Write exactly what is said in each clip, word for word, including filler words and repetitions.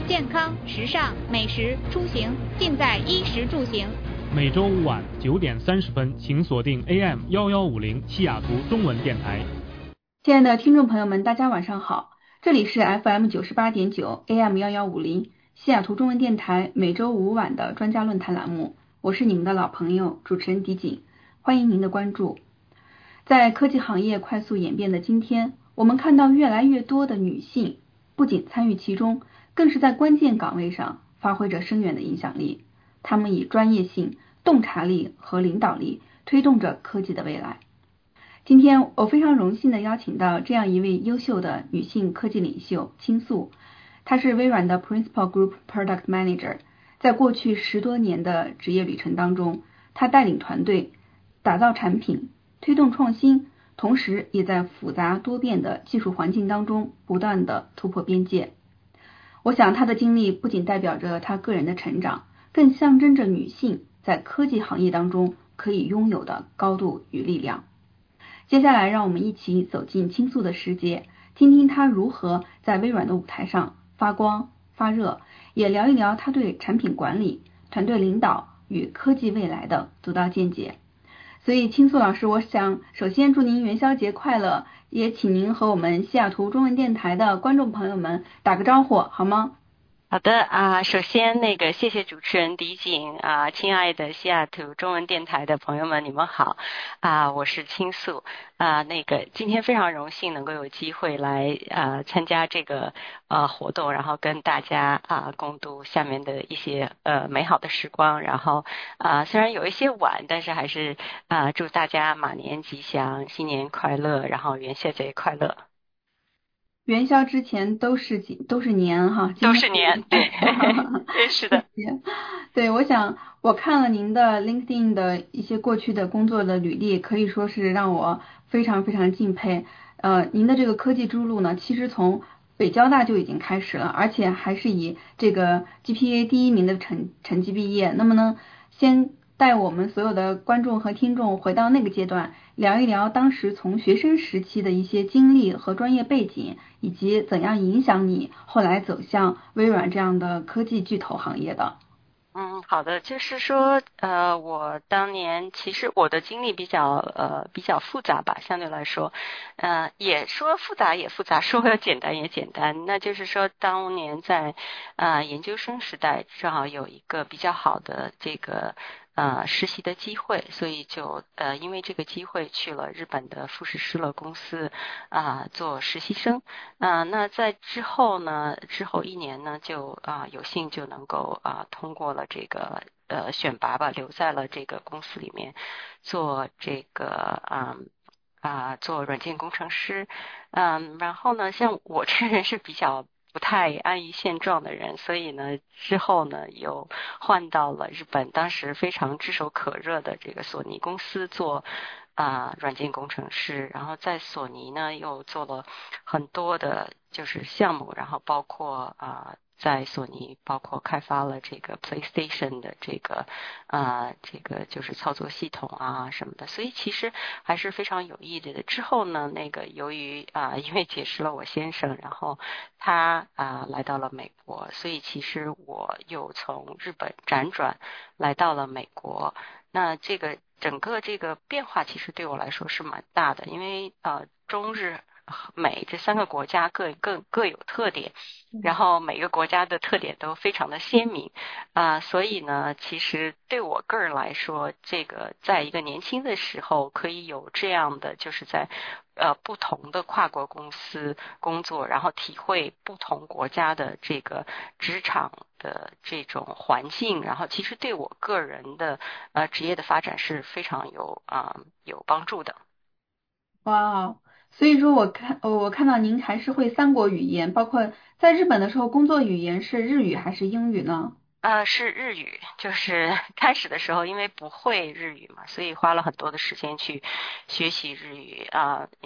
健康、时尚、美食、出行，尽在衣食住行。 每周五晚九点三十分，请锁定 A M 一一五零西雅图中文电台。 亲爱的听众朋友们，大家晚上好，这里是 F M 九十八点九 A M 一一五零西雅图中文电台每周五晚的专家论坛栏目，我是你们的老朋友主持人迪锦，欢迎您的关注。在科技行业快速演变的今天，我们看到越来越多的女性不仅参与其中，更是在关键岗位上发挥着深远的影响力。她们以专业性、洞察力和领导力推动着科技的未来。今天我非常荣幸的邀请到这样一位优秀的女性科技领袖青素，她是微软的 Principal Group Product Manager。在过去十多年的职业旅程当中，她带领团队打造产品，推动创新，同时也在复杂多变的技术环境当中不断的突破边界。我想她的经历不仅代表着她个人的成长，更象征着女性在科技行业当中可以拥有的高度与力量。接下来让我们一起走进青素的世界，听听她如何在微软的舞台上发光发热，也聊一聊她对产品管理、团队领导与科技未来的独到见解。所以青素老师，我想首先祝您元宵节快乐，也请您和我们西雅图中文电台的观众朋友们打个招呼好吗？ 好的啊，首先那个谢谢主持人迪锦啊，亲爱的西雅图中文电台的朋友们，你们好啊，我是青素啊，那个今天非常荣幸能够有机会来啊参加这个呃活动，然后跟大家啊共度下面的一些呃美好的时光，然后啊虽然有一些晚，但是还是啊祝大家马年吉祥，新年快乐，然后元宵节快乐。 元宵之前都是都是年哈， 都是年，对，对，是的。 对，我想我看了您的 LinkedIn 的一些过去的工作的履历，可以说是让我非常非常敬佩。呃，您的这个科技之路呢，其实从北交大就已经开始了，而且还是以这个 G P A 第一名的成成绩毕业。那么呢，先带我们所有的观众和听众回到那个阶段，聊一聊当时从学生时期的一些经历和专业背景，以及怎样影响你后来走向微软这样的科技巨头行业的。 嗯，好的，就是说，呃，我当年其实我的经历比较呃比较复杂吧，相对来说，呃，也说复杂也复杂，说简单也简单。那就是说，当年在呃研究生时代，正好有一个比较好的这个呃实习的机会，所以就呃因为这个机会去了日本的富士施乐公司啊、呃、做实习生。啊、呃，那在之后呢，之后一年呢，就啊、呃、有幸就能够啊、呃、通过了这个呃选拔吧，留在了这个公司里面做这个啊啊、呃、做软件工程师。嗯，然后呢，像我这人是比较不太安于现状的人，所以呢，之后呢又换到了日本，当时非常炙手可热的这个索尼公司做啊、呃、软件工程师，然后在索尼呢又做了很多的就是项目，然后包括啊、呃、在索尼包括开发了这个 PlayStation 的这个啊、呃、这个就是操作系统啊什么的，所以其实还是非常有意义的。之后呢，那个由于啊、呃、因为结识了我先生，然后他啊、呃来到了美国，所以其实我又从日本辗转来到了美国。那这个整个这个变化其实对我来说是蛮大的，因为呃中日美这三个国家各各各有特点，然后每个国家的特点都非常的鲜明啊、呃，所以呢，其实对我个人来说，这个在一个年轻的时候可以有这样的，就是在呃不同的跨国公司工作，然后体会不同国家的这个职场的这种环境，然后其实对我个人的呃职业的发展是非常有啊、呃、有帮助的。 哇，所以说我看我看到您还是会三国语言，包括在日本的时候工作语言是日语还是英语呢？ 呃，是日语，就是开始的时候因为不会日语嘛，所以花了很多的时间去学习日语啊、呃，因为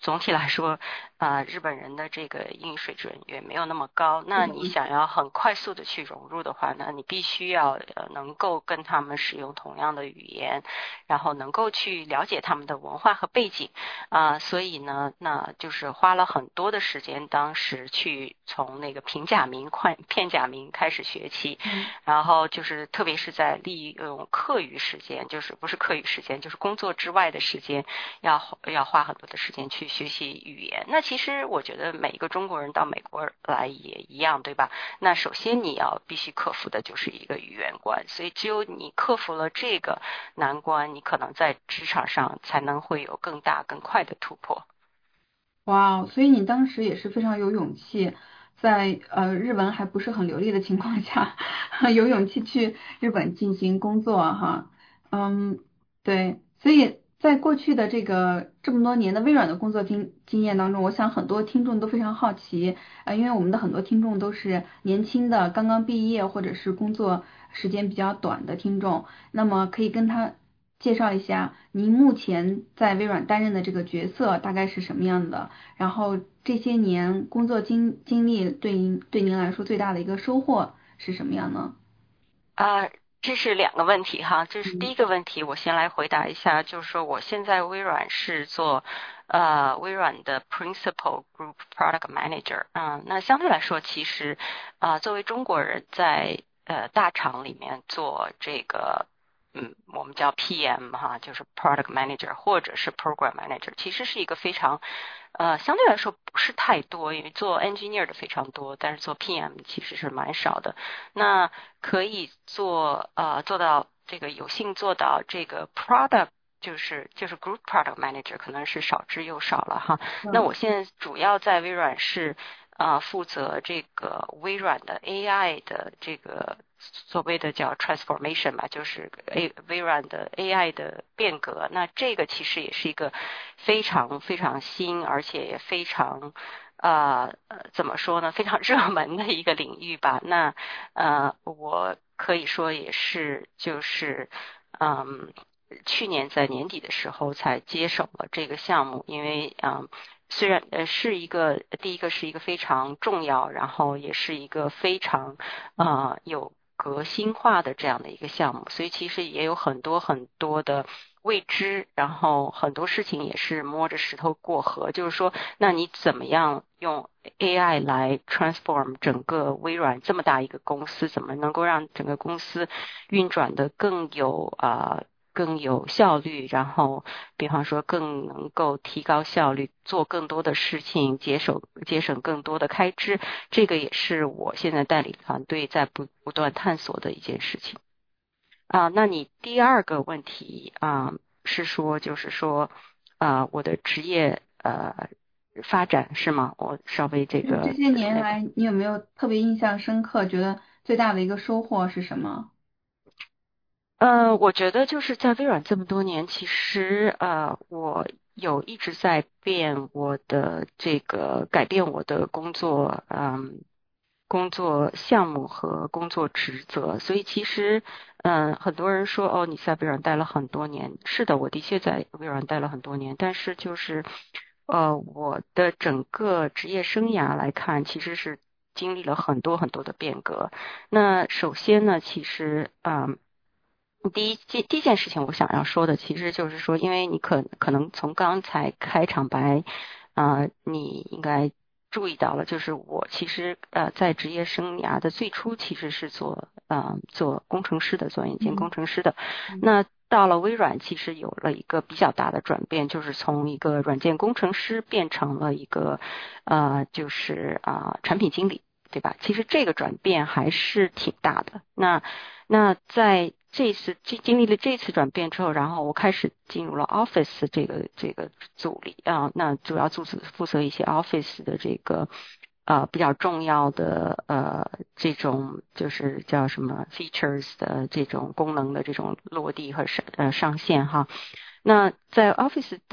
总体来说，呃，日本人的这个英语水准也没有那么高。那你想要很快速的去融入的话呢，你必须要呃能够跟他们使用同样的语言，然后能够去了解他们的文化和背景啊、呃。所以呢，那就是花了很多的时间，当时去从那个平假名、片假名开始学起， 嗯、 然后就是特别是在利用课余时间，就是不是课余时间，就是工作之外的时间，要要花很多的时间去学习语言。那其实我觉得每一个中国人到美国来也一样，对吧？那首先你要必须克服的就是一个语言关，所以只有你克服了这个难关，你可能在职场上才能会有更大更快的突破。 哇，所以你当时也是非常有勇气，在呃日文还不是很流利的情况下，有勇气去日本进行工作哈。嗯，对，所以在过去的这个这么多年的微软的工作经经验当中，我想很多听众都非常好奇，呃，因为我们的很多听众都是年轻的，刚刚毕业或者是工作时间比较短的听众，那么可以跟他介绍一下您目前在微软担任的这个角色大概是什么样的，然后这些年工作经经历对您对您来说最大的一个收获是什么样呢？ 啊、这是两个问题哈，这是第嗯一个问题，我先来回答一下，就是说我现在微软是做呃微软的 Principal Group Product Manager，嗯，那相对来说，其实啊、呃、作为中国人在呃大厂里面做这个。嗯，我们叫 P M 哈，就是 Product Manager 或者是 Program Manager，其实是一个非常，呃，相对来说不是太多，因为做 Engineer 的非常多，但是做 P M 其实是蛮少的。那可以做呃做到这个有幸做到这个 Product。就是就是 Group Product Manager 可能是少之又少了哈。那我现在主要在微软是呃负责这个微软的 A I 的这个所谓的叫 transformation 吧，就是 A 微软的 A I 的变革。那这个其实也是一个非常非常新，而且也非常呃怎么说呢，非常热门的一个领域吧。那呃我可以说也是就是嗯。去年在年底的时候才接手了这个项目，因为嗯，虽然呃是一个第一个是一个非常重要，然后也是一个非常呃有革新化的这样的一个项目，所以其实也有很多很多的未知，然后很多事情也是摸着石头过河，就是说，那你怎么样用 A I 来 transform 整个微软这么大一个公司，怎么能够让整个公司运转的更有啊？呃更有效率，然后比方说更能够提高效率，做更多的事情，节省节省更多的开支，这个也是我现在带领团队在不不断探索的一件事情。啊，那你第二个问题啊，是说就是说啊，我的职业呃发展是吗？我稍微这个这些年那个。 来，你有没有特别印象深刻，觉得最大的一个收获是什么？ 呃，我觉得就是在微软这么多年，其实呃，我有一直在变我的这个改变我的工作，嗯，工作项目和工作职责。所以其实，嗯，很多人说哦，你在微软待了很多年，是的，我的确在微软待了很多年，但是就是呃，我的整个职业生涯来看，其实是经历了很多很多的变革。那首先呢，其实嗯。第一件第一件事情，我想要说的，其实就是说，因为你可可能从刚才开场白，呃，你应该注意到了，就是我其实呃在职业生涯的最初其实是做呃做工程师的，做软件工程师的。 嗯、 那到了微软，其实有了一个比较大的转变，就是从一个软件工程师变成了一个呃就是啊、呃、产品经理。对吧？其实这个转变还是挺大的。那那在这次经经历了这次转变之后，然后我开始进入了 Office 这个这个组里啊，那主要负责负责一些 Office 的这个呃比较重要的呃这种就是叫什么 features 的这种功能的这种落地和上呃上线哈。那在 Office 待了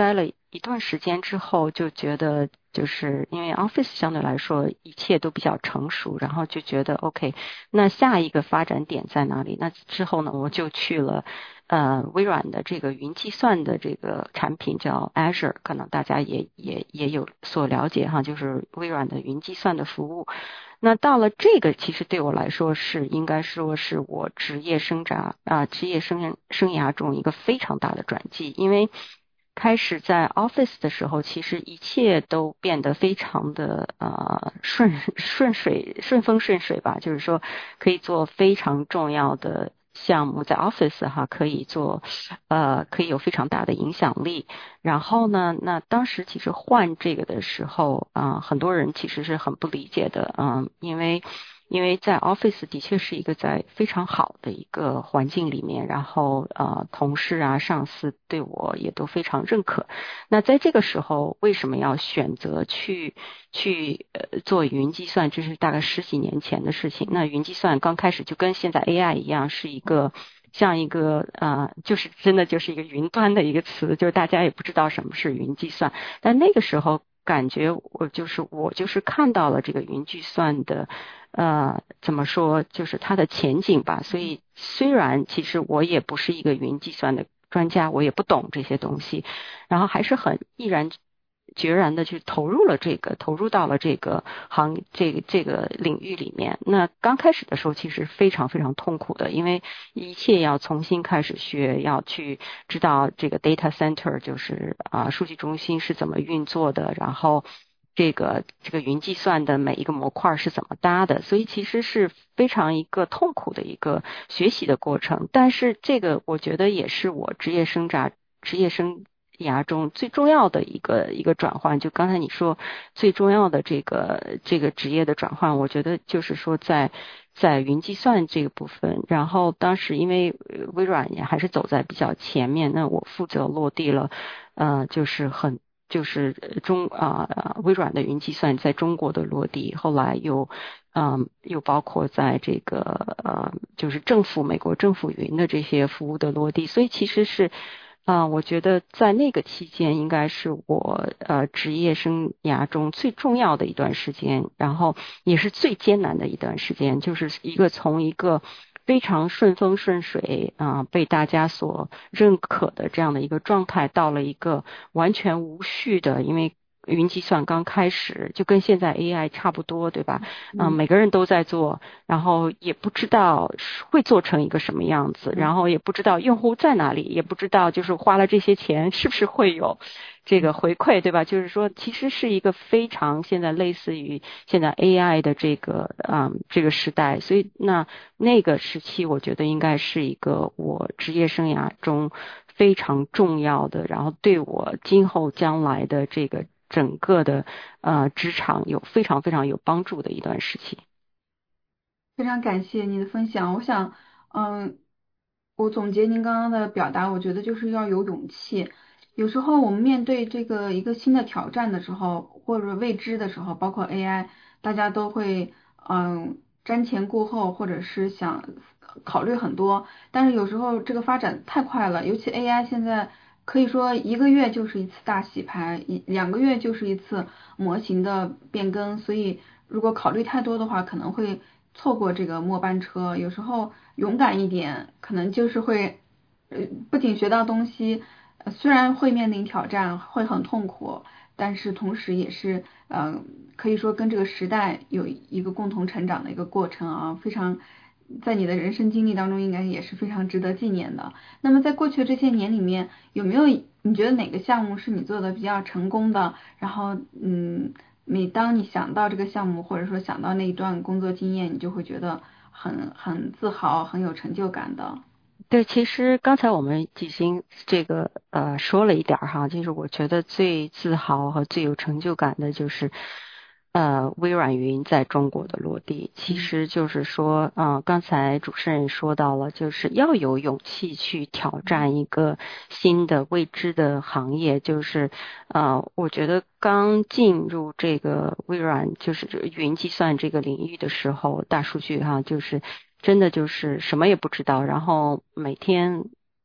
一段时间之后就觉得，就是因为 Office 相对来说一切都比较成熟，然后就觉得 OK， 那下一个发展点在哪里？那之后呢，我就去了呃微软的这个云计算的这个产品叫 Azure， 可能大家也也也有所了解哈，就是微软的云计算的服务。那到了这个，其实对我来说是应该说是我职业生涯啊、呃、职业生生涯中一个非常大的转机，因为开始在 Office 的时候，其实一切都变得非常的呃顺顺水顺风顺水吧，就是说可以做非常重要的项目，在 Office 哈可以做呃可以有非常大的影响力。然后呢，那当时其实换这个的时候啊、呃，很多人其实是很不理解的，嗯、呃，因为因为在 Office 的确是一个在非常好的一个环境里面，然后呃同事啊上司对我也都非常认可。那在这个时候为什么要选择去去呃做云计算？这是大概十几年前的事情。那云计算刚开始就跟现在 A I 一样，是一个像一个呃就是真的就是一个云端的一个词，就是大家也不知道什么是云计算。但那个时候感觉我就是我就是看到了这个云计算的呃怎么说，就是它的前景吧。所以虽然其实我也不是一个云计算的专家，我也不懂这些东西，然后还是很毅然决然的去投入了这个投入到了这个行这个这个领域里面。那刚开始的时候其实非常非常痛苦的，因为一切要重新开始学，要去知道这个 data center 就是啊数据中心是怎么运作的，然后这个这个云计算的每一个模块是怎么搭的，所以其实是非常一个痛苦的一个学习的过程。但是这个我觉得也是我职业生涯职业生涯中最重要的一个一个转换。就刚才你说最重要的这个这个职业的转换，我觉得就是说在在云计算这个部分。然后当时因为微软也还是走在比较前面，那我负责落地了呃就是很就是中啊、呃、微软的云计算在中国的落地，后来又嗯又包括在这个呃就是政府美国政府云的这些服务的落地。所以其实是啊、呃，我觉得在那个期间应该是我呃职业生涯中最重要的一段时间，然后也是最艰难的一段时间，就是一个从一个非常顺风顺水啊、呃，被大家所认可的这样的一个状态，到了一个完全无序的，因为云计算刚开始就跟现在 A I 差不多，对吧？嗯、呃，每个人都在做，然后也不知道会做成一个什么样子，然后也不知道用户在哪里，也不知道就是花了这些钱是不是会有这个回馈，对吧？就是说其实是一个非常现在类似于现在 A I 的这个嗯这个时代。所以那那个时期我觉得应该是一个我职业生涯中非常重要的，然后对我今后将来的这个整个的呃职场有非常非常有帮助的一段时期。 非常感谢你的分享。我想，嗯，我总结您刚刚的表达，我觉得就是要有勇气。有时候我们面对这个一个新的挑战的时候，或者未知的时候，包括 A I，大家都会嗯瞻前顾后，或者是想考虑很多。但是有时候这个发展太快了，尤其 A I 现在可以说一个月就是一次大洗牌，一两个月就是一次模型的变更，所以如果考虑太多的话，可能会错过这个末班车。有时候勇敢一点，可能就是会呃不仅学到东西，呃虽然会面临挑战，会很痛苦，但是同时也是嗯、呃可以说跟这个时代有一个共同成长的一个过程啊，非常在你的人生经历当中应该也是非常值得纪念的。那么在过去这些年里面，有没有你觉得哪个项目是你做的比较成功的？然后嗯，每当你想到这个项目，或者说想到那一段工作经验，你就会觉得很很自豪，很有成就感的。 对，其实刚才我们已经这个呃说了一点哈，就是我觉得最自豪和最有成就感的就是呃微软云在中国的落地。其实就是说，嗯、呃，刚才主持人说到了，就是要有勇气去挑战一个新的未知的行业。就是呃，我觉得刚进入这个微软就是云计算这个领域的时候，大数据哈，就是真的就是什么也不知道，然后每天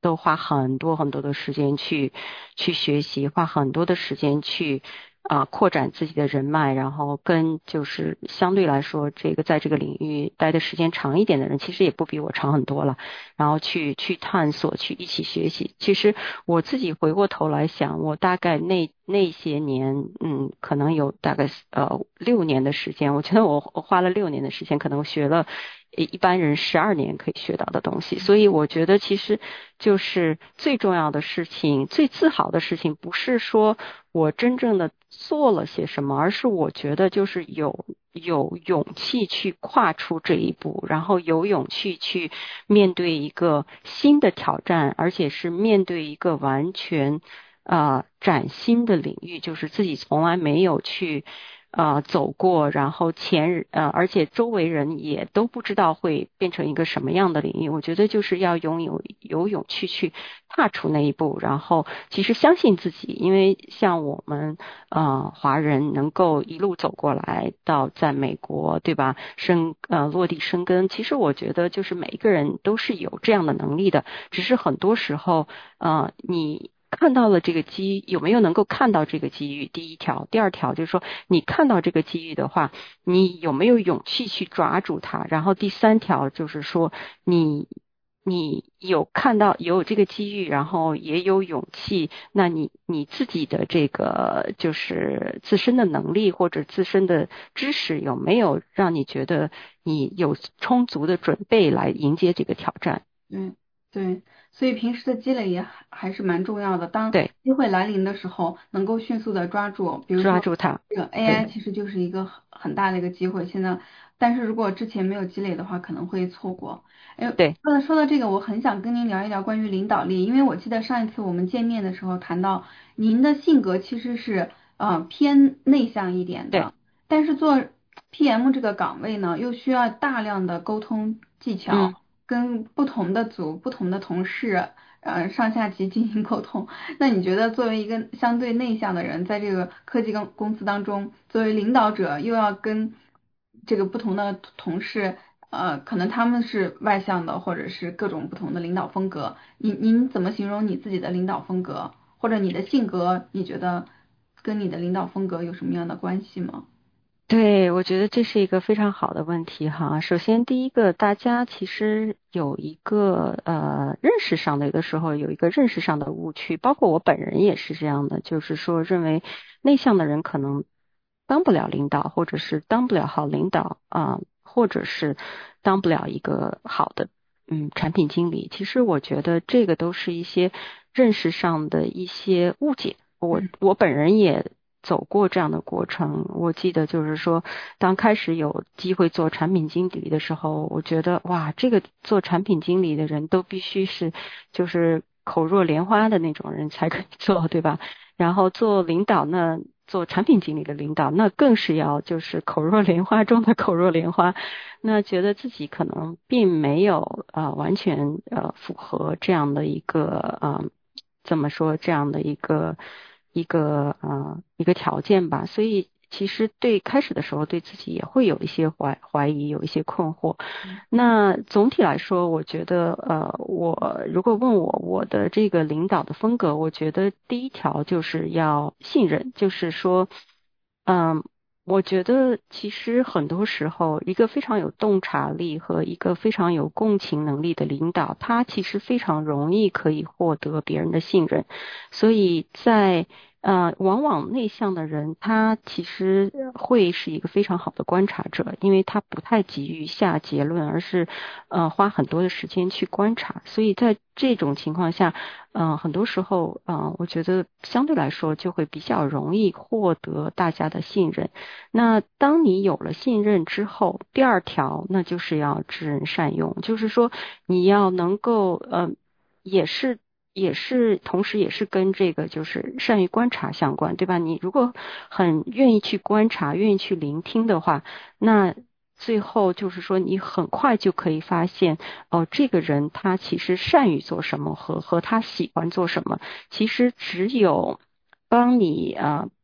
都花很多很多的时间去去学习，花很多的时间去啊、呃、扩展自己的人脉，然后跟就是相对来说这个在这个领域待的时间长一点的人，其实也不比我长很多了，然后去去探索，去一起学习。其实我自己回过头来想，我大概那那些年，嗯，可能有大概呃六年的时间，我觉得我我花了六年的时间，可能学了一般人十二年可以学到的东西。所以我觉得其实就是最重要的事情，最自豪的事情，不是说我真正的做了些什么，而是我觉得就是有有勇气去跨出这一步，然后有勇气去面对一个新的挑战，而且是面对一个完全呃崭新的领域，就是自己从来没有去呃走过，然后前呃而且周围人也都不知道会变成一个什么样的领域。我觉得就是要拥有有勇气去踏出那一步，然后其实相信自己，因为像我们呃华人能够一路走过来到在美国，对吧，生呃落地生根，其实我觉得就是每一个人都是有这样的能力的，只是很多时候呃你看到了这个机，有没有能够看到这个机遇？第一条，第二条就是说，你看到这个机遇的话，你有没有勇气去抓住它？然后第三条就是说，你你有看到有这个机遇，然后也有勇气，那你你自己的这个就是自身的能力或者自身的知识有没有让你觉得你有充足的准备来迎接这个挑战？ 嗯，对，所以平时的积累也还还是蛮重要的。当对， 机会来临的时候，能够迅速的抓住，比如说抓住它。 这个 A I 其实就是一个很很大的一个机会。现在，但是如果之前没有积累的话，可能会错过。哎， 对， 说到说到这个，我很想跟您聊一聊关于领导力，因为我记得上一次我们见面的时候谈到您的性格其实是呃偏内向一点对， 的，但是做 P M 这个岗位呢，又需要大量的沟通技巧。 嗯。 跟不同的组、不同的同事，呃，上下级进行沟通。那你觉得作为一个相对内向的人，在这个科技公公司当中，作为领导者，又要跟这个不同的同事，呃，可能他们是外向的，或者是各种不同的领导风格。您您怎么形容你自己的领导风格，或者你的性格？你觉得跟你的领导风格有什么样的关系吗？ 对，我觉得这是一个非常好的问题哈。首先，第一个，大家其实有一个呃认识上的，有的时候有一个认识上的误区，包括我本人也是这样的，就是说认为内向的人可能当不了领导，或者是当不了好领导啊、或者是当不了一个好的嗯产品经理。其实我觉得这个都是一些认识上的一些误解。我我本人也走过这样的过程。我记得就是说，当开始有机会做产品经理的时候，我觉得哇，这个做产品经理的人都必须是就是口若莲花的那种人才可以做，对吧？然后做领导呢，做产品经理的领导，那更是要就是口若莲花中的口若莲花。那觉得自己可能并没有呃完全呃符合这样的一个呃怎么说这样的一个一个呃一个条件吧，所以其实对开始的时候对自己也会有一些怀怀疑，有一些困惑。那总体来说，我觉得呃我如果问我我的这个领导的风格，我觉得第一条就是要信任，就是说嗯。我觉得其实很多时候，一个非常有洞察力和一个非常有共情能力的领导，他其实非常容易可以获得别人的信任。所以在呃，往往内向的人，他其实会是一个非常好的观察者，因为他不太急于下结论，而是呃花很多的时间去观察。所以在这种情况下，嗯、呃，很多时候，嗯、呃，我觉得相对来说就会比较容易获得大家的信任。那当你有了信任之后，第二条那就是要知人善用，就是说你要能够，呃，也是。也是，同时也是跟这个就是善于观察相关，对吧？你如果很愿意去观察，愿意去聆听的话，那最后就是说你很快就可以发现，哦，这个人他其实善于做什么和和他喜欢做什么，其实只有帮你啊。呃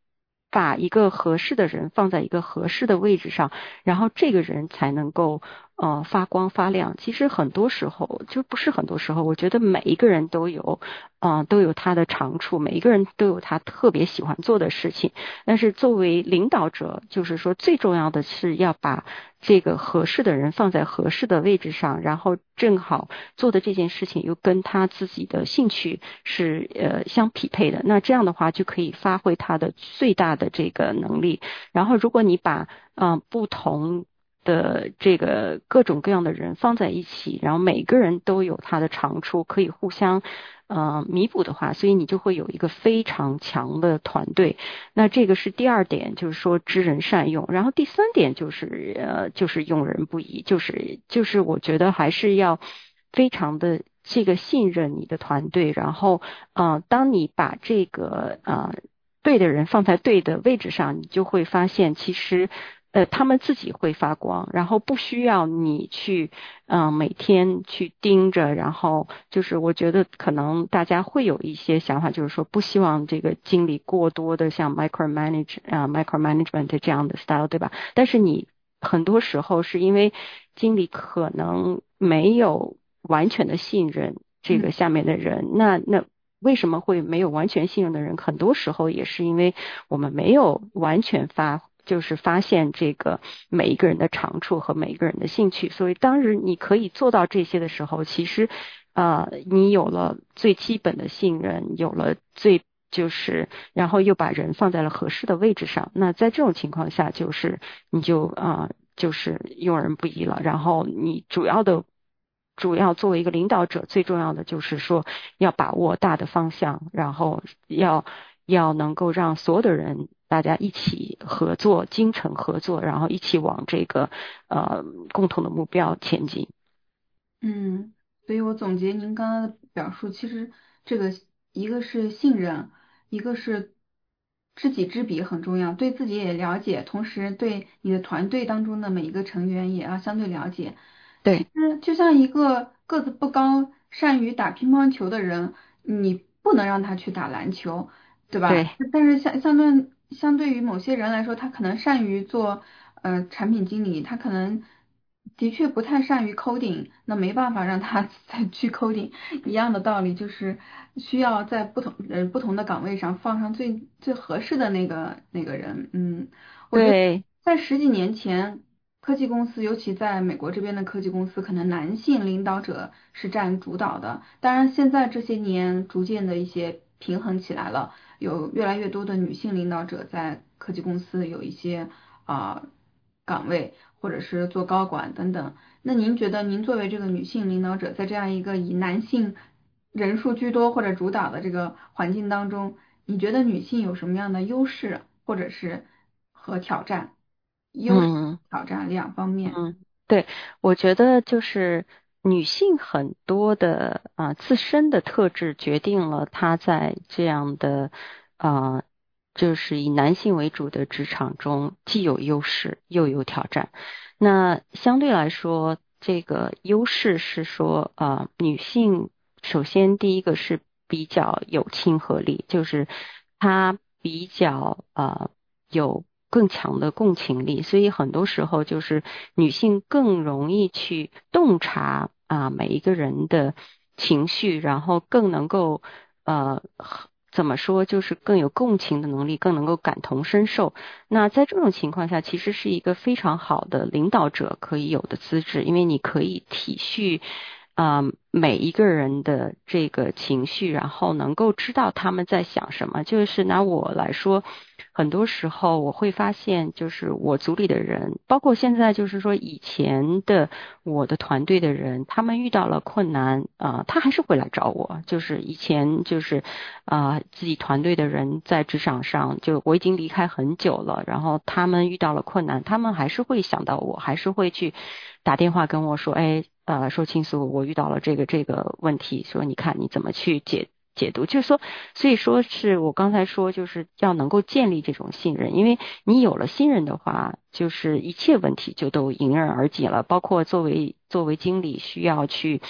把一个合适的人放在一个合适的位置上，然后这个人才能够呃发光发亮。其实很多时候就不是很多时候，我觉得每一个人都有呃都有他的长处，每一个人都有他特别喜欢做的事情。但是作为领导者，就是说最重要的是要把这个合适的人放在合适的位置上，然后正好做的这件事情又跟他自己的兴趣是呃相匹配的，那这样的话就可以发挥他的最大的这个能力。然后如果你把嗯、呃、不同的这个各种各样的人放在一起，然后每个人都有他的长处，可以互相呃弥补的话，所以你就会有一个非常强的团队。那这个是第二点，就是说知人善用。然后第三点就是呃就是用人不疑，就是就是我觉得还是要非常的这个信任你的团队，然后呃当你把这个呃对的人放在对的位置上，你就会发现其实呃，他们自己会发光，然后不需要你去，嗯、呃，每天去盯着，然后就是我觉得可能大家会有一些想法，就是说不希望这个经理过多的像 micromanage 啊、呃、micromanagement 这样的 style， 对吧？但是你很多时候是因为经理可能没有完全的信任这个下面的人，嗯、那那。为什么会没有完全信任的人？很多时候也是因为我们没有完全发，就是发现这个每一个人的长处和每一个人的兴趣。所以当时你可以做到这些的时候，其实呃，你有了最基本的信任，有了最就是然后又把人放在了合适的位置上，那在这种情况下就是你就啊、呃、就是用人不疑了。然后你主要的主要作为一个领导者，最重要的就是说要把握大的方向，然后要要能够让所有的人大家一起合作，精诚合作，然后一起往这个呃共同的目标前进。 嗯，所以我总结您刚刚的表述，其实这个一个是信任，一个是知己知彼很重要，对自己也了解，同时对你的团队当中的每一个成员也要相对了解。其对， 实就像一个个子不高、善于打乒乓球的人，你不能让他去打篮球，对吧？ 对， 但是相相对相对于某些人来说，他可能善于做呃产品经理，他可能的确不太善于 coding，那没办法让他再去 coding。一样的道理，就是需要在不同呃不同的岗位上放上最最合适的那个那个人。嗯，我觉得对， 在十几年前。科技公司，尤其在美国这边的科技公司，可能男性领导者是占主导的。当然，现在这些年逐渐的一些平衡起来了，有越来越多的女性领导者在科技公司有一些啊、呃岗位，或者是做高管等等。那您觉得，您作为这个女性领导者，在这样一个以男性人数居多或者主导的这个环境当中，你觉得女性有什么样的优势，或者是和挑战？优势、 嗯。 挑战两方面。 嗯，对，我觉得就是女性很多的啊、呃自身的特质决定了她在这样的啊、呃就是以男性为主的职场中既有优势又有挑战。那相对来说，这个优势是说啊、呃女性首先第一个是比较有亲和力，就是她比较呃有更强的共情力，所以很多时候就是女性更容易去洞察啊每一个人的情绪，然后更能够呃怎么说，就是更有共情的能力，更能够感同身受。那在这种情况下，其实是一个非常好的领导者可以有的资质，因为你可以体恤啊、呃每一个人的这个情绪，然后能够知道他们在想什么。就是拿我来说，很多时候我会发现，就是我组里的人，包括现在就是说以前的我的团队的人，他们遇到了困难啊、呃他还是会来找我。就是以前就是啊、呃自己团队的人在职场上，就我已经离开很久了，然后他们遇到了困难，他们还是会想到我，还是会去打电话跟我说，哎。呃，说倾诉我遇到了这个这个问题，说你看你怎么去解解读，就是说，所以说是我刚才说，就是要能够建立这种信任，因为你有了信任的话，就是一切问题就都迎刃而解了，包括作为作为经理需要去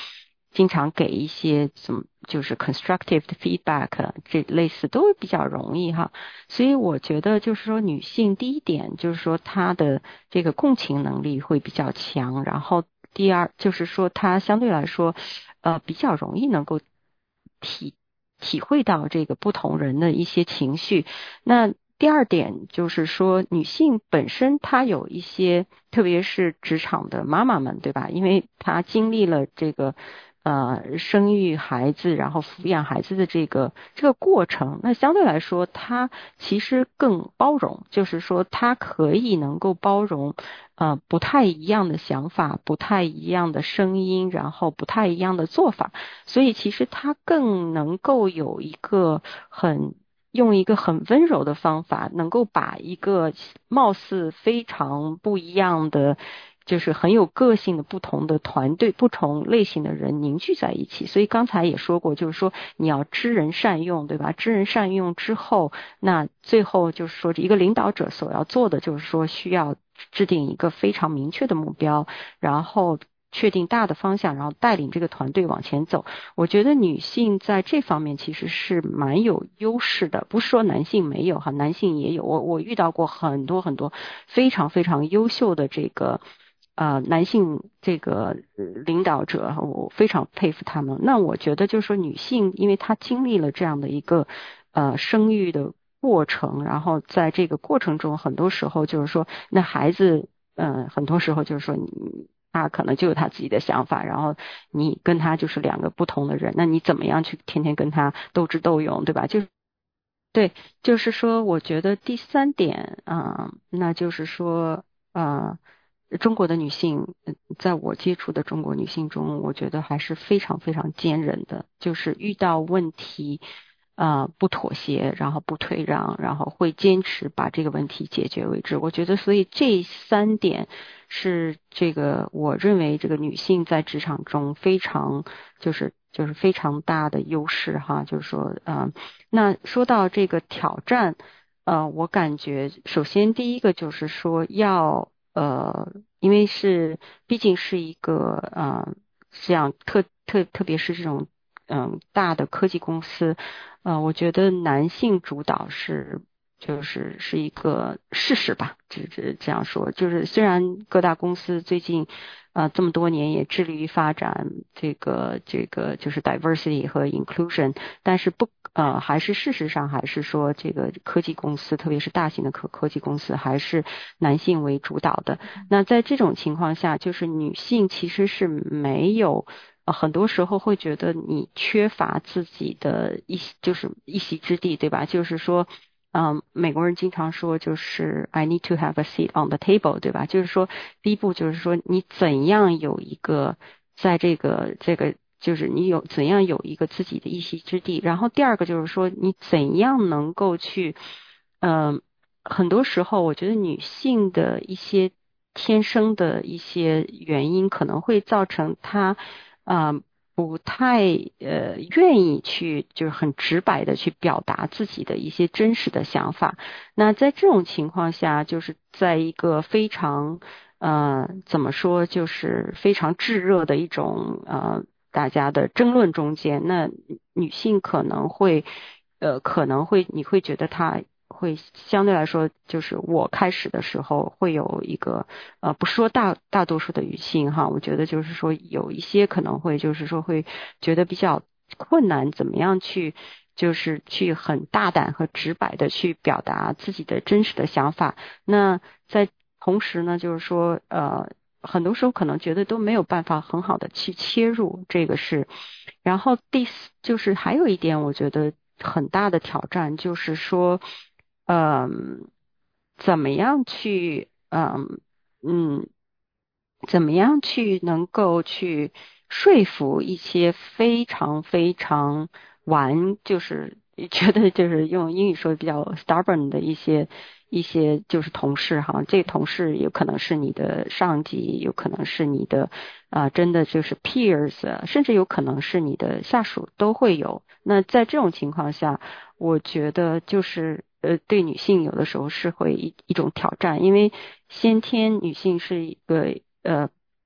经常给一些什么就是 constructive 的 feedback， 这类似都比较容易哈。所以我觉得就是说女性第一点就是说她的这个共情能力会比较强，然后第二就是说她相对来说呃比较容易能够体体会到这个不同人的一些情绪。那第二点就是说女性本身她有一些，特别是职场的妈妈们，对吧？因为她经历了这个呃生育孩子然后抚养孩子的这个这个过程，那相对来说她其实更包容，就是说她可以能够包容呃不太一样的想法，不太一样的声音，然后不太一样的做法，所以其实她更能够有一个很用一个很温柔的方法，能够把一个貌似非常不一样的，就是很有个性的不同的团队，不同类型的人凝聚在一起。所以刚才也说过，就是说你要知人善用，对吧？知人善用之后，那最后就是说一个领导者所要做的就是说需要制定一个非常明确的目标，然后确定大的方向，然后带领这个团队往前走。我觉得女性在这方面其实是蛮有优势的，不是说男性没有哈，男性也有。我我遇到过很多很多非常非常优秀的这个呃男性这个领导者，我非常佩服他们。那我觉得就是说女性，因为她经历了这样的一个呃生育的过程，然后在这个过程中，很多时候就是说那孩子嗯、呃，很多时候就是说你他可能就有他自己的想法，然后你跟他就是两个不同的人，那你怎么样去天天跟他斗智斗勇，对吧？就是对，就是说我觉得第三点啊、呃，那就是说呃中国的女性，在我接触的中国女性中，我觉得还是非常非常坚韧的，就是遇到问题呃，不妥协，然后不退让，然后会坚持把这个问题解决为止。我觉得，所以这三点是这个我认为这个女性在职场中非常就是就是非常大的优势哈。就是说，呃，那说到这个挑战，呃，我感觉首先第一个就是说要呃，因为是毕竟是一个呃这样特特特别是这种嗯大的科技公司。呃，我觉得男性主导是就是是一个事实吧，这这这样说，就是虽然各大公司最近呃这么多年也致力于发展这个这个就是 diversity 和 inclusion， 但是不呃还是事实上还是说这个科技公司，特别是大型的科科技公司还是男性为主导的。那在这种情况下，就是女性其实是没有。很多时候会觉得你缺乏自己的一就是一席之地，对吧？就是说，嗯，美国人经常说就是 I need to have a seat on the table， 对吧？就是说，第一步就是说你怎样有一个在这个这个就是你有怎样有一个自己的一席之地，然后第二个就是说你怎样能够去，嗯，很多时候我觉得女性的一些天生的一些原因可能会造成她。啊、呃，不太呃愿意去就是很直白的去表达自己的一些真实的想法。那在这种情况下，就是在一个非常呃怎么说，就是非常炙热的一种呃大家的争论中间，那女性可能会呃可能会你会觉得她。会相对来说，就是我开始的时候会有一个呃，不是说大大多数的女性哈，我觉得就是说有一些可能会就是说会觉得比较困难，怎么样去就是去很大胆和直白的去表达自己的真实的想法。那在同时呢，就是说呃，很多时候可能觉得都没有办法很好的去切入这个是。然后第四就是还有一点，我觉得很大的挑战就是说。嗯，怎么样去嗯嗯，怎么样去能够去说服一些非常非常顽，就是觉得就是用英语说比较 stubborn 的一些一些就是同事哈，这个同事有可能是你的上级，有可能是你的啊、呃，真的就是 peers， 甚至有可能是你的下属都会有。那在这种情况下，我觉得就是呃，对女性有的时候是会一一种挑战，因为先天女性是一个呃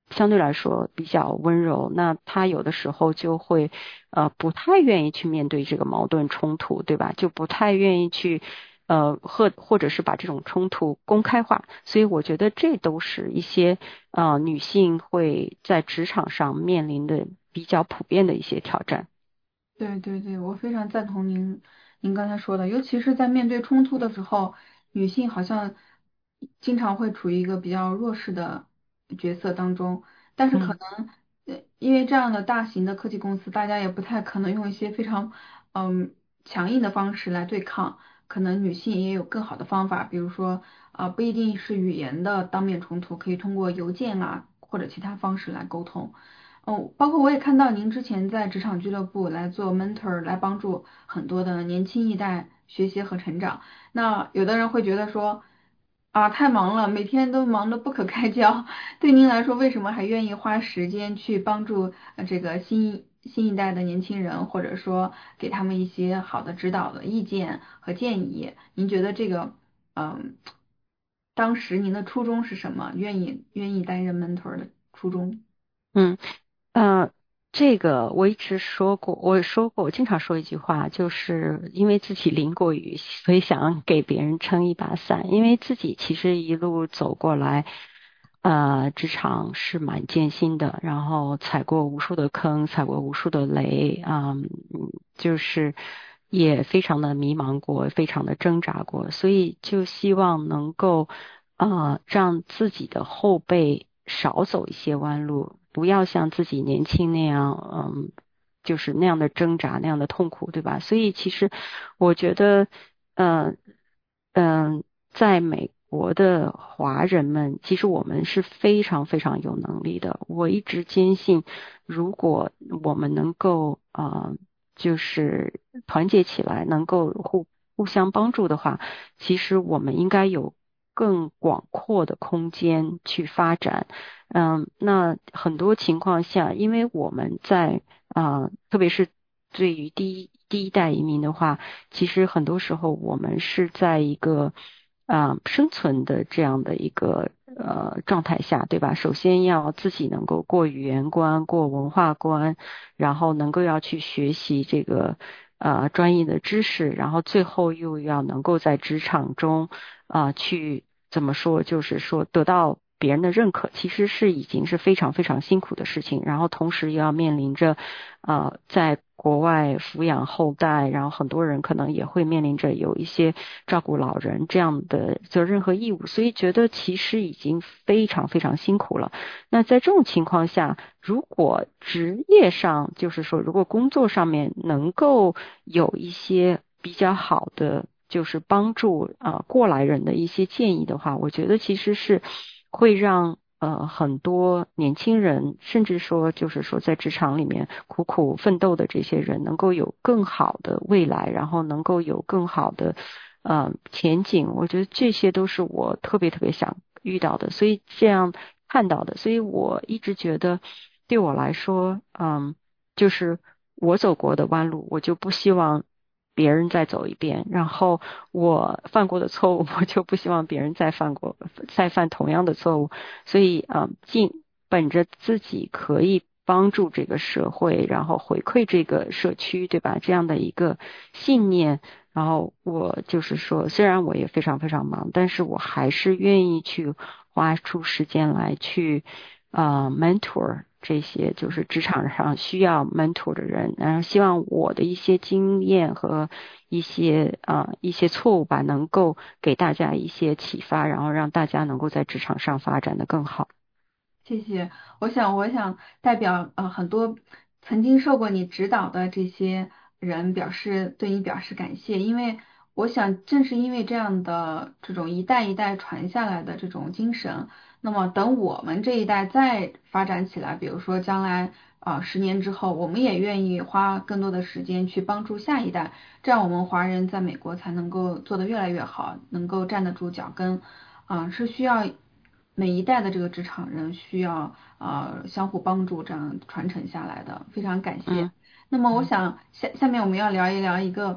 相对来说比较温柔，那他有的时候就会呃不太愿意去面对这个矛盾冲突，对吧？就不太愿意去呃或或者是把这种冲突公开化，所以我觉得这都是一些呃女性会在职场上面临的比较普遍的一些挑战。 对对对，我非常赞同您您刚才说的，尤其是在面对冲突的时候，女性好像经常会处于一个比较弱势的角色当中，但是可嗯能呃，因为这样的大型的科技公司，大家也不太可能用一些非常嗯强硬的方式来对抗，可能女性也有更好的方法，比如说啊、不一定是语言的当面冲突，可以通过邮件啊或者其他方式来沟通。哦，包括我也看到您之前在职场俱乐部来做 mentor，来帮助很多的年轻一代学习和成长。那有的人会觉得说，啊，太忙了，每天都忙得不可开交。对您来说，为什么还愿意花时间去帮助呃这个新新一代的年轻人，或者说给他们一些好的指导的意见和建议？您觉得这个，嗯，当时您的初衷是什么？愿意愿意担任 mentor 的初衷？ 嗯。呃，这个我一直说过，我说过，我经常说一句话，就是因为自己淋过雨，所以想给别人撑一把伞。因为自己其实一路走过来，呃，职场是蛮艰辛的，然后踩过无数的坑，踩过无数的雷，啊、嗯，就是也非常的迷茫过，非常的挣扎过，所以就希望能够。啊，让自己的后辈少走一些弯路，不要像自己年轻那样，嗯，就是那样的挣扎，那样的痛苦，对吧？所以其实我觉得，嗯、嗯、在美国的华人们，其实我们是非常非常有能力的。我一直坚信，如果我们能够，呃，就是团结起来，能够互互相帮助的话，其实我们应该有更广阔的空间去发展。嗯，那很多情况下，因为我们在啊、呃特别是对于第一第一代移民的话，其实很多时候我们是在一个啊、呃生存的这样的一个呃状态下，对吧？首先要自己能够过语言关、过文化关，然后能够要去学习这个呃专业的知识，然后最后又要能够在职场中啊、去怎么说，就是说得到别人的认可，其实是已经是非常非常辛苦的事情。然后同时又要面临着呃在国外抚养后代，然后很多人可能也会面临着有一些照顾老人这样的责任和义务，所以觉得其实已经非常非常辛苦了。那在这种情况下，如果职业上，就是说，如果工作上面能够有一些比较好的，就是帮助啊、呃过来人的一些建议的话，我觉得其实是会让呃很多年轻人，甚至说就是说在职场里面苦苦奋斗的这些人，能够有更好的未来，然后能够有更好的呃前景。我觉得这些都是我特别特别想遇到的，所以这样看到的，所以我一直觉得对我来说，嗯，就是我走过的弯路，我就不希望别人再走一遍，然后我犯过的错误，我就不希望别人再犯过，再犯同样的错误。所以，嗯，尽本着自己可以帮助这个社会，然后回馈这个社区，对吧？这样的一个信念，然后我就是说，虽然我也非常非常忙，但是我还是愿意去花出时间来去。呃 mentor 这些就是职场上需要 mentor 的人，然后希望我的一些经验和一些呃一些错误吧，能够给大家一些启发，然后让大家能够在职场上发展的更好。 谢谢。我想，我想代表呃很多曾经受过你指导的这些人表示对你表示感谢，因为我想正是因为这样的这种一代一代传下来的这种精神，那么等我们这一代再发展起来，比如说将来啊、十年之后，我们也愿意花更多的时间去帮助下一代，这样我们华人在美国才能够做得越来越好，能够站得住脚跟。啊、是需要每一代的这个职场人需要呃相互帮助，这样传承下来的，非常感谢。 嗯那么我嗯想下下面我们要聊一聊一个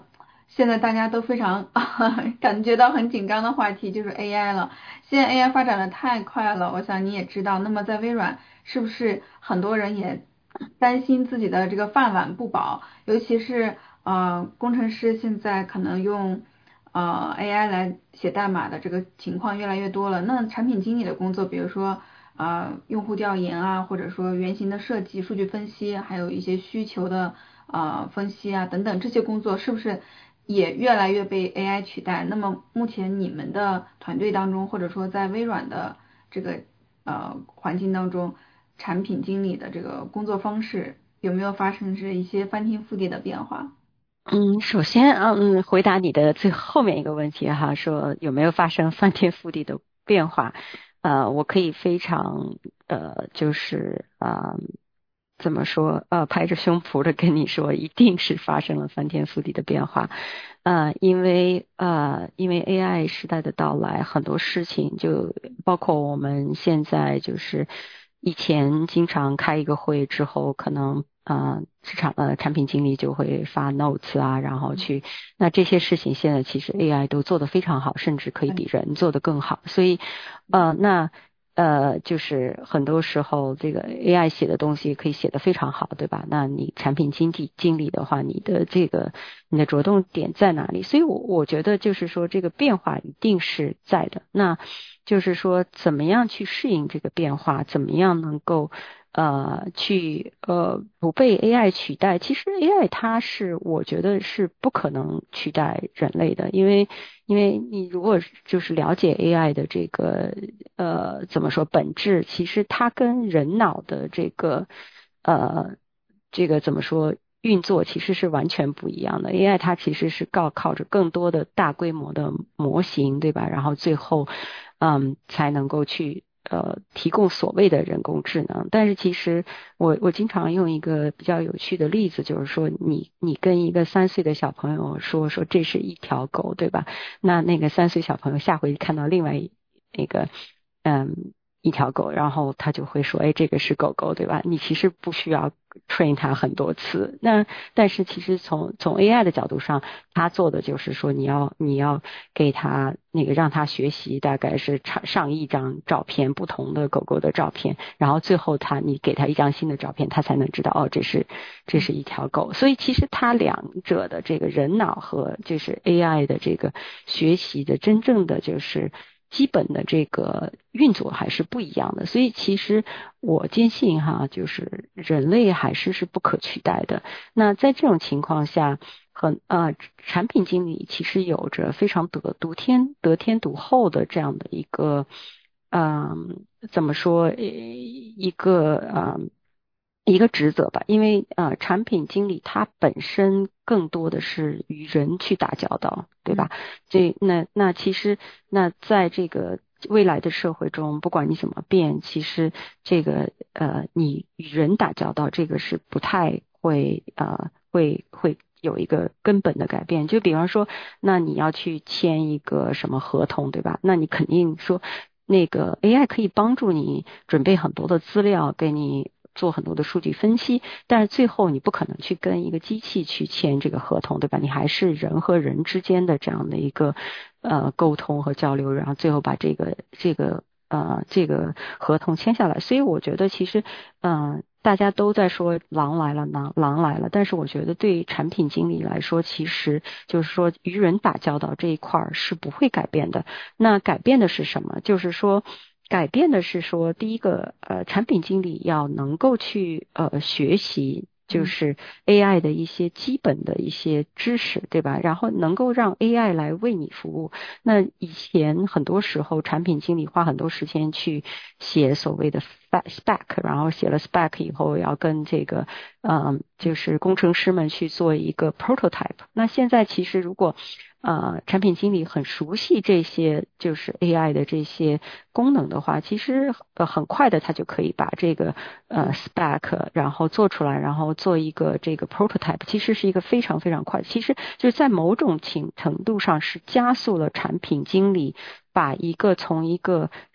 现在大家都非常感觉到很紧张的话题就是 A I 了。现在 A I 发展的太快了，我想你也知道。那么在微软，是不是很多人也担心自己的这个饭碗不保？尤其是呃工程师现在可能用呃 A I 来写代码的这个情况越来越多了。那产品经理的工作，比如说呃用户调研啊，或者说原型的设计、数据分析，还有一些需求的呃分析啊等等，这些工作是不是也越来越被 A I 取代？那么目前你们的团队当中，或者说在微软的这个呃环境当中，产品经理的这个工作方式有没有发生是一些翻天覆地的变化？ 嗯，首先，嗯，回答你的最后面一个问题哈，说有没有发生翻天覆地的变化？呃，我可以非常呃，就是啊、呃，怎么说？呃，拍着胸脯的跟你说，一定是发生了翻天覆地的变化。呃，因为呃，因为 A I 时代的到来，很多事情就包括我们现在就是以前经常开一个会之后，可能呃市场呃产品经理就会发 notes 啊，然后去那这些事情现在其实 A I 都做得非常好，甚至可以比人做得更好。所以呃那呃就是很多时候这个 A I 写的东西可以写得非常好，对吧？那你产品经理经理的话，你的这个你的着重点在哪里？所以我我觉得就是说这个变化一定是在的。那就是说怎么样去适应这个变化，怎么样能够呃去呃不被 A I 取代。其实 A I 它是我觉得是不可能取代人类的，因为因为你如果就是了解 A I 的这个呃怎么说本质，其实它跟人脑的这个呃这个怎么说运作其实是完全不一样的。 A I 它其实是靠靠着更多的大规模的模型，对吧？然后最后嗯才能够去呃提供所谓的人工智能。但是其实我我经常用一个比较有趣的例子，就是说你你跟一个三岁的小朋友说说这是一条狗，对吧？那那个三岁小朋友下回看到另外那个嗯一条狗，然后他就会说，哎，这个是狗狗，对吧？你其实不需要 train 它很多次。那但是其实从从 A I 的角度上，他做的就是说，你要你要给他那个让他学习，大概是上上亿张照片，不同的狗狗的照片，然后最后他你给他一张新的照片，他才能知道哦，这是这是一条狗。所以其实它两者的这个人脑和就是 A I 的这个学习的真正的就是基本的这个运作还是不一样的。所以其实我坚信哈，就是人类还是是不可取代的。那在这种情况下，很呃产品经理其实有着非常得独天得天独厚的这样的一个嗯怎么说一个嗯一个职责吧。因为呃产品经理他本身更多的是与人去打交道，对吧？这那那其实那在这个未来的社会中，不管你怎么变，其实这个呃你与人打交道，这个是不太会呃会会有一个根本的改变。就比方说，那你要去签一个什么合同，对吧？那你肯定说那个 A I 可以帮助你准备很多的资料，给你做很多的数据分析，但是最后你不可能去跟一个机器去签这个合同，对吧？你还是人和人之间的这样的一个呃沟通和交流，然后最后把这个这个呃这个合同签下来。所以我觉得其实嗯、呃、大家都在说狼来了狼狼来了，但是我觉得对产品经理来说，其实就是说与人打交道这一块是不会改变的。那改变的是什么？就是说改变的是说，第一个，呃，产品经理要能够去呃学习，就是 A I 的一些基本的一些知识，对吧？然后能够让 A I 来为你服务。那以前很多时候，产品经理花很多时间去写所谓的 spec， 然后写了 spec 以后，要跟这个嗯，就是工程师们去做一个 prototype。那现在其实如果呃，产品经理很熟悉这些就是 A I 的这些功能的话，其实呃很快的他就可以把这个呃 spec 然后做出来，然后做一个这个 prototype， 其实是一个非常非常快，其实就是在某种程程度上是加速了产品经理把一个从一个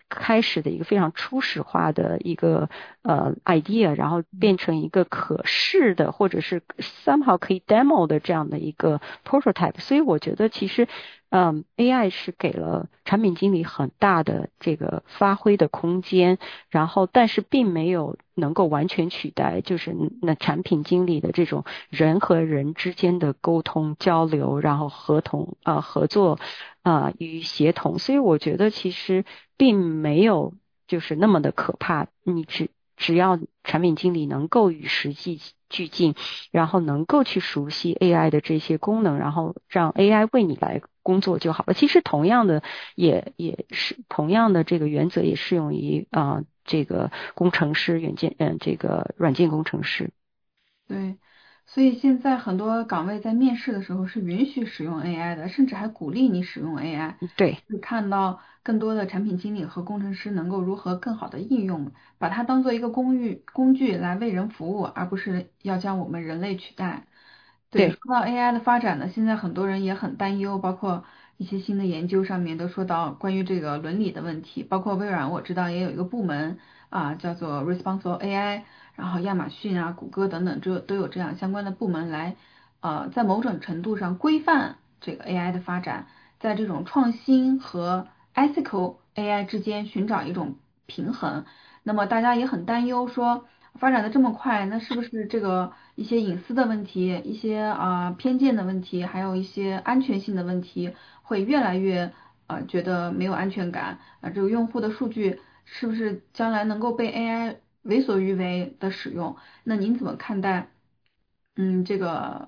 开始的一个非常初始化的一个呃 idea， 然后变成一个可视的或者是 somehow 可以 demo 的这样的一个 prototype。所以我觉得其实嗯 A I 是给了产品经理很大的这个发挥的空间，然后但是并没有能够完全取代就是那产品经理的这种人和人之间的沟通交流，然后合同呃合作啊、呃、与协同。所以我觉得其实并没有就是那么的可怕，你只只要产品经理能够与时俱俱进，然后能够去熟悉 A I 的这些功能，然后让 A I 为你来工作就好了。其实同样的也也是同样的这个原则也适用于啊、呃、这个工程师、软件嗯这个软件工程师。 对，所以现在很多岗位在面试的时候是允许使用 A I 的，甚至还鼓励你使用 A I。 对， 是看到更多的产品经理和工程师能够如何更好的应用，把它当做一个工具工具来为人服务，而不是要将我们人类取代。对， 对， 说到 A I 的发展呢，现在很多人也很担忧，包括一些新的研究上面都说到关于这个伦理的问题，包括微软我知道也有一个部门啊，叫做 Responsible A I。然后亚马逊啊、谷歌等等，这都有这样相关的部门来，呃，在某种程度上规范这个 A I 的发展，在这种创新和 ethical A I 之间寻找一种平衡。那么大家也很担忧说，发展的这么快，那是不是这个一些隐私的问题、一些啊、呃偏见的问题，还有一些安全性的问题，会越来越呃觉得没有安全感啊、呃？这个用户的数据是不是将来能够被 A I为所欲为的使用？那您怎么看待，嗯，这个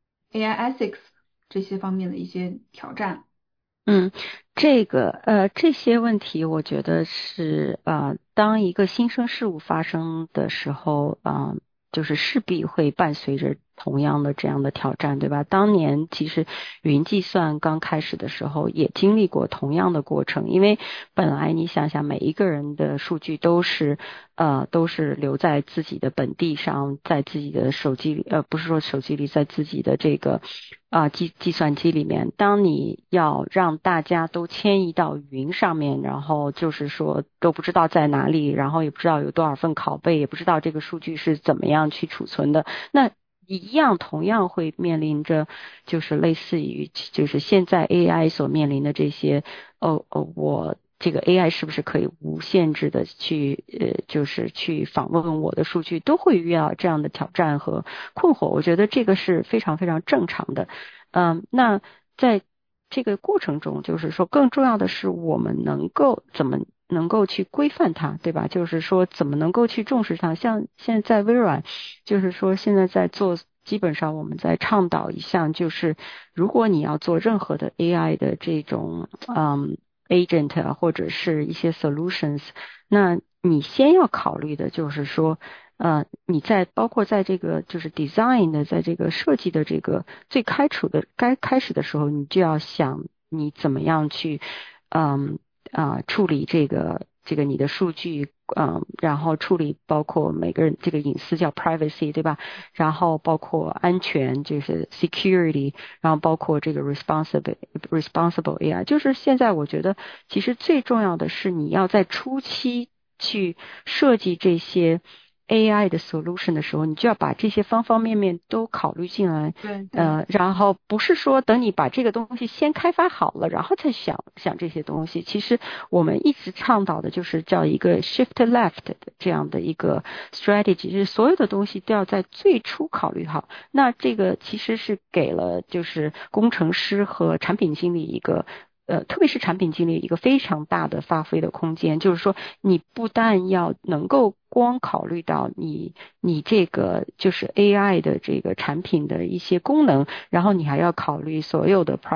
A I ethics 这些方面的一些挑战？ 嗯，这个呃这些问题，我觉得是呃，当一个新生事物发生的时候，啊、呃，就是势必会伴随着同样的这样的挑战，对吧？当年其实云计算刚开始的时候，也经历过同样的过程，因为本来你想想，每一个人的数据都是呃都是留在自己的本地上，在自己的手机里，呃，不是说手机里，在自己的这个。啊，计计算机里面，当你要让大家都迁移到云上面，然后就是说都不知道在哪里，然后也不知道有多少份拷贝，也不知道这个数据是怎么样去储存的，那一样同样会面临着就是类似于就是现在 A I 所面临的这些，哦哦，我这个 A I 是不是可以无限制的去呃，就是去访问我的数据，都会遇到这样的挑战和困惑。我觉得这个是非常非常正常的。嗯，那在这个过程中，就是说更重要的是我们能够怎么能够去规范它，对吧？就是说怎么能够去重视它。像现在微软，就是说现在在做。基本上我们在倡导一项，就是如果你要做任何的 A I 的这种嗯 agent 啊，或者是一些 solutions， 那你先要考虑的就是说，呃，你在包括在这个就是 design 的，在这个设计的这个最开始的该开始的时候，你就要想你怎么样去嗯啊、呃、处理这个这个你的数据。嗯，然后处理包括每个人这个隐私叫 privacy 对吧？然后包括安全就是 security， 然后包括这个 responsible responsible A I， 就是现在我觉得其实最重要的是你要在初期去设计这些 A I 的 solution 的时候，你就要把这些方方面面都考虑进来。 对对。 呃，然后不是说等你把这个东西先开发好了，然后再想想这些东西。其实我们一直倡导的就是叫一个 shift left 的这样的一个 strategy， 就是所有的东西都要在最初考虑好。那这个其实是给了就是工程师和产品经理一个。呃，特别是产品经理一个非常大的发挥的空间，就是说你不但要能够光考虑到你你这个就是 A I 的这个产品的一些功能，然后你还要考虑所有的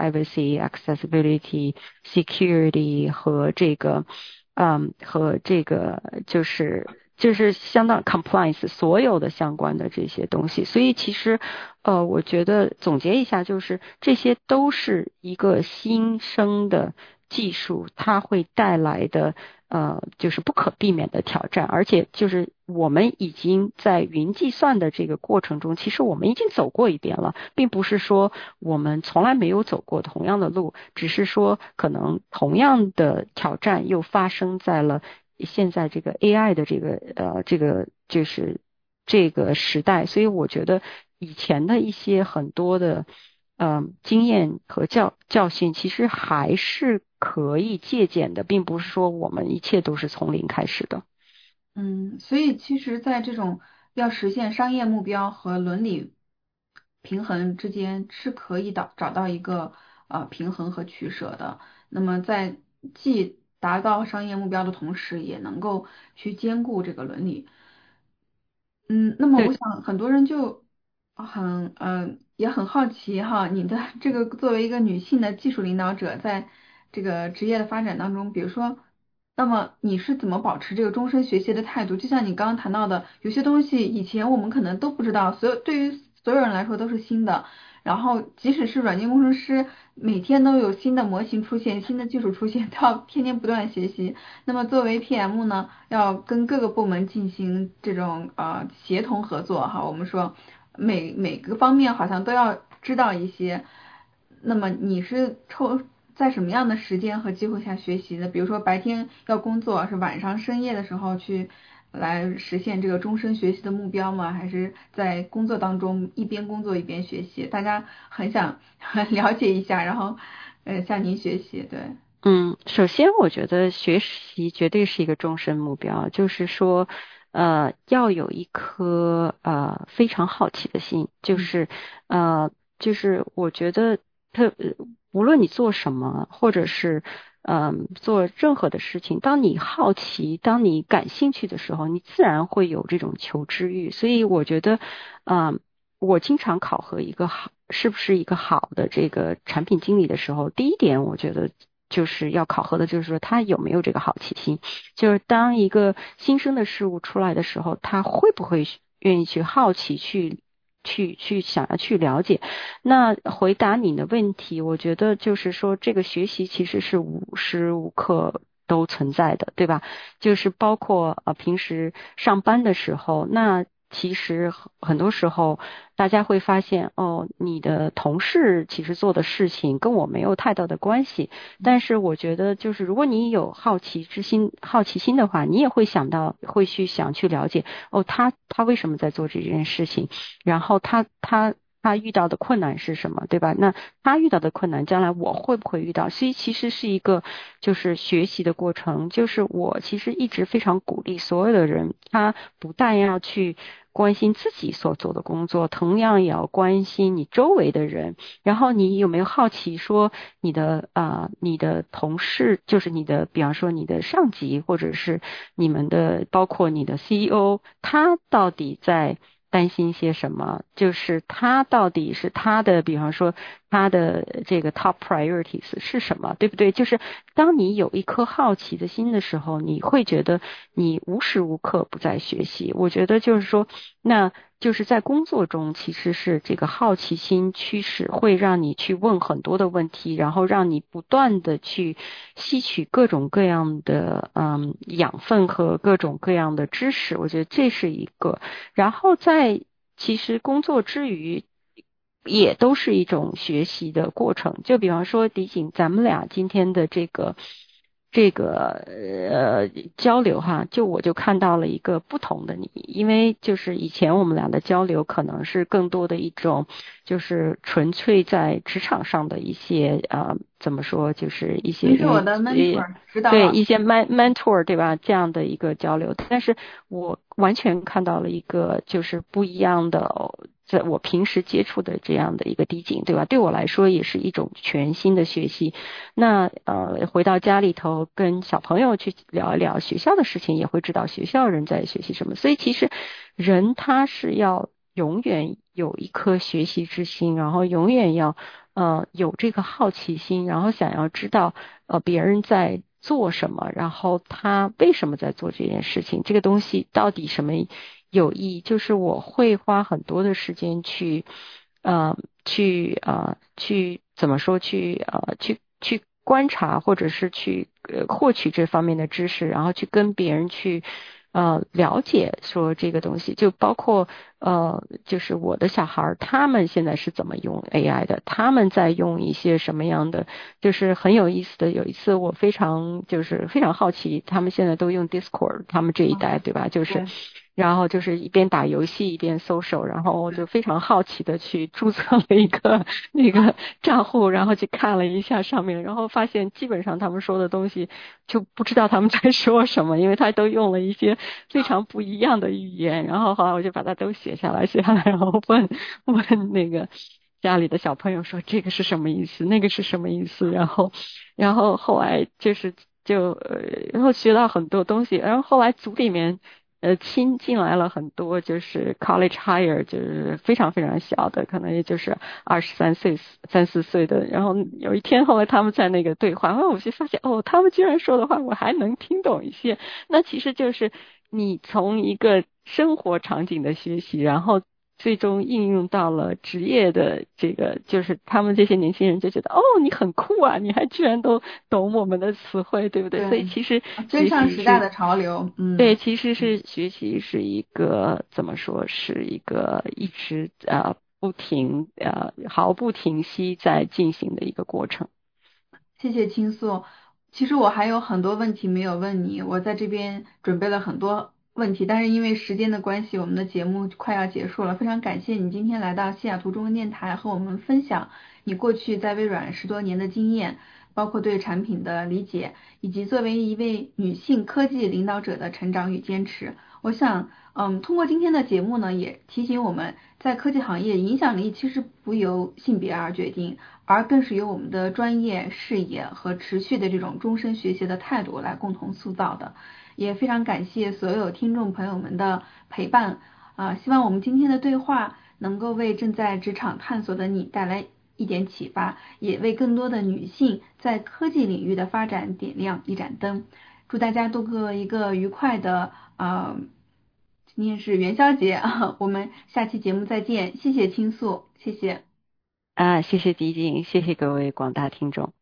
privacy、accessibility、security 和这个嗯和这个就是就是相当 compliance 所有的相关的这些东西。所以其实呃我觉得总结一下，就是这些都是一个新生的技术它会带来的呃就是不可避免的挑战，而且就是我们已经在云计算的这个过程中，其实我们已经走过一遍了，并不是说我们从来没有走过同样的路，只是说可能同样的挑战又发生在了现在这个 A I 的这个呃这个就是这个时代。所以我觉得以前的一些很多的嗯，经验和教教训其实还是可以借鉴的，并不是说我们一切都是从零开始的。 嗯，所以其实，在这种要实现商业目标和伦理平衡之间，是可以找找到一个呃平衡和取舍的。那么在既达到商业目标的同时，也能够去兼顾这个伦理。嗯，那么我对， 想很多人就很呃也很好奇哈，你的这个作为一个女性的技术领导者，在这个职业的发展当中，比如说，那么你是怎么保持这个终身学习的态度？就像你刚刚谈到的，有些东西以前我们可能都不知道，所有对于所有人来说都是新的。然后即使是软件工程师，每天都有新的模型出现，新的技术出现，都要天天不断学习。那么作为 P M 呢，要跟各个部门进行这种呃协同合作哈，我们说每每个方面好像都要知道一些。那么你是抽在什么样的时间和机会下学习的？比如说白天要工作，是晚上深夜的时候去来实现这个终身学习的目标吗？还是在工作当中一边工作一边学习？大家很想很了解一下，然后呃向您学习，对。 嗯，首先我觉得学习绝对是一个终身目标，就是说，呃，要有一颗呃非常好奇的心，就嗯是呃，就是我觉得特呃无论你做什么，或者是嗯、做任何的事情，当你好奇，当你感兴趣的时候，你自然会有这种求知欲。所以我觉得，嗯、我经常考核一个好是不是一个好的这个产品经理的时候，第一点我觉得就是要考核的就是说他有没有这个好奇心，就是当一个新生的事物出来的时候，他会不会愿意去好奇去去去想要去了解。那回答你的问题，我觉得就是说这个学习其实是无时无刻都存在的，对吧？就是包括呃平时上班的时候，那其实很很多时候大家会发现，哦，你的同事其实做的事情跟我没有太大的关系，但是我觉得就是如果你有好奇之心、好奇心的话，你也会想到，会去想去了解，哦，他他为什么在做这件事情，然后他他。他遇到的困难是什么，对吧？那他遇到的困难，将来我会不会遇到？所以其实是一个就是学习的过程。就是我其实一直非常鼓励所有的人，他不但要去关心自己所做的工作，同样也要关心你周围的人。然后你有没有好奇说你的啊、呃你的同事，就是你的，比方说你的上级，或者是你们的，包括你的 C E O，他到底在担心些什么？就是他到底是他的，比方说他的这个 top priorities 是什么，对不对？就是当你有一颗好奇的心的时候，你会觉得你无时无刻不在学习。我觉得就是说，那就是在工作中，其实是这个好奇心驱使，会让你去问很多的问题，然后让你不断的去吸取各种各样的嗯养分和各种各样的知识。我觉得这是一个。然后在其实工作之余，也都是一种学习的过程。就比方说，迪景，咱们俩今天的这个这个呃交流哈，就我就看到了一个不同的你。因为就是以前我们俩的交流可能是更多的一种就是纯粹在职场上的一些呃怎么说，就是一些您是我的呃 mentor 指导老师。 对一些 man mentor 对吧，这样的一个交流。但是我完全看到了一个就是不一样的，在我平时接触的这样的一个递进，对吧？对我来说也是一种全新的学习。那呃，回到家里头跟小朋友去聊一聊学校的事情，也会知道学校人在学习什么。所以其实人他是要永远有一颗学习之心，然后永远要呃有这个好奇心，然后想要知道呃别人在做什么，然后他为什么在做这件事情，这个东西到底什么有意义。就是我会花很多的时间去呃去呃去怎么说去呃去去观察或者是去呃获取这方面的知识，然后去跟别人去呃了解说这个东西，就包括呃就是我的小孩他们现在是怎么用 A I 的，他们在用一些什么样的，就是很有意思的。有一次我非常就是非常好奇，他们现在都用 Discord， 他们这一代对吧，就是然后就是一边打游戏一边搜手，然后我就非常好奇的去注册了一个那个账户，然后去看了一下上面，然后发现基本上他们说的东西就不知道他们在说什么，因为他都用了一些非常不一样的语言。然后后来我就把它都写下来写下来，然后问问那个家里的小朋友说这个是什么意思，那个是什么意思，然后然后后来就是就呃然后学到很多东西，然后后来组里面呃，新进来了很多，就是 college hire， 就是非常非常小的，可能也就是二十三岁、三四岁的。然后有一天，后来他们在那个对话，然后我就发现，哦，他们居然说的话我还能听懂一些。那其实就是你从一个生活场景的学习，然后最终应用到了职业的这个，就是他们这些年轻人就觉得，哦，你很酷啊，你还居然都懂我们的词汇，对不对？ 对， 所以其实跟上时代的潮流，嗯， 对，其实是学习是一个怎么说，是一个一直呃不停呃毫不停息在进行的一个过程。 谢谢倾诉。其实我还有很多问题没有问你，我在这边准备了很多问题，但是因为时间的关系，我们的节目快要结束了。非常感谢你今天来到西雅图中文电台和我们分享你过去在微软十多年的经验，包括对产品的理解，以及作为一位女性科技领导者的成长与坚持。我想，嗯，通过今天的节目呢，也提醒我们在科技行业影响力其实不由性别而决定，而更是由我们的专业视野和持续的这种终身学习的态度来共同塑造的。也非常感谢所有听众朋友们的陪伴啊、呃，希望我们今天的对话能够为正在职场探索的你带来一点启发，也为更多的女性在科技领域的发展点亮一盏灯。祝大家度过一个愉快的呃，今天是元宵节啊，我们下期节目再见，谢谢倾诉，谢谢啊，谢谢迪静，谢谢各位广大听众。